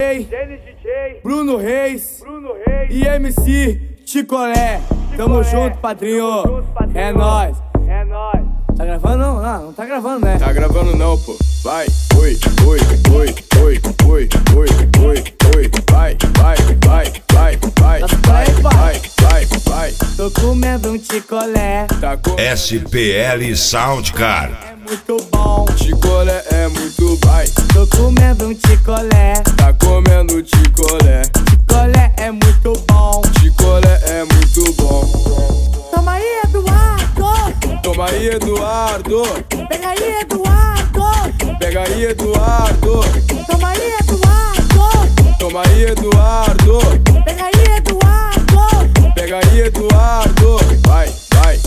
DJ, Bruno Reis e MC Ticolé. Tamo junto, padrinho. É nóis. Tá gravando não? Não tá gravando, né? Tá gravando não, pô. Vai, oi, oi, oi, oi, oi, oi, oi, oi, vai, vai, vai, vai, vai, vai, vai, vai. Tô comendo um Ticolé. Tá com SPL Soundcar. É muito bom. Ticolé é muito vai. Tô comendo um Ticolé. Tá comendo ticolé. Ticolé é muito bom. Ticolé é muito bom. Toma aí, Eduardo. Toma aí, Eduardo. Pega aí, Eduardo. Pega aí, Eduardo. Toma aí, Eduardo. Toma aí, Eduardo. Pega aí, Eduardo. Pega aí, Eduardo. Vai, vai.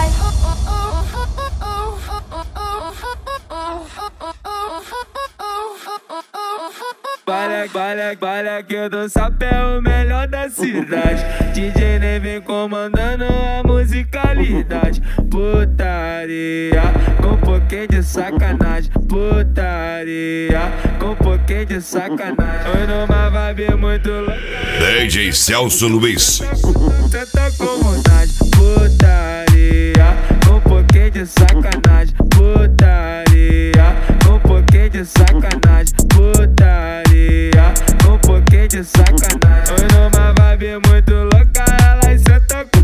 Balha que eu dou sapé, o melhor da cidade. DJ Ney vem comandando a musicalidade. Putaria, com pouquinho de sacanagem. Putaria, com pouquinho de sacanagem. Oi, numa vibe muito louca. DJ Celso Luiz. Cê tá com vontade. Putaria, com pouquinho de sacanagem. Putaria, com pouquinho de sacanagem. Putaria, com pouquinho de sacanagem. Oi, numa vibe muito louca, ela cê tá com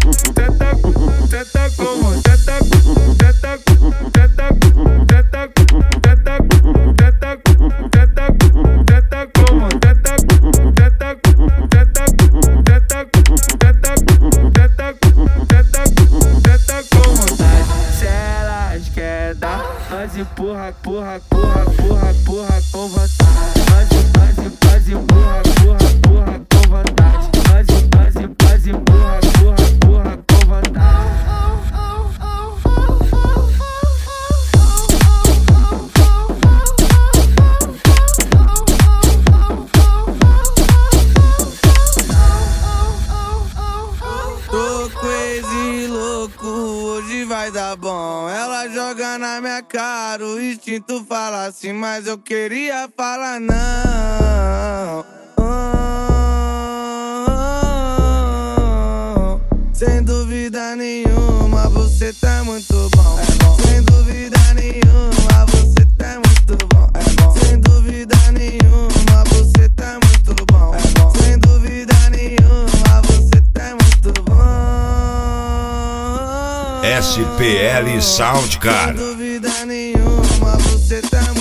nós empurra com vontade. Nós empurra com vontade. Nós empurra com vontade. Tô crazy louco, hoje vai dar bom. Ela joga na minha cara, o instinto fala assim, mas eu queria falar não. Sem dúvida nenhuma, você tá muito bom. Sem dúvida nenhuma, você tá muito bom. Sem dúvida nenhuma, você tá muito bom. Sem dúvida nenhuma, você tá muito bom. SPL Soundcar. Sem dúvida nenhuma, você tá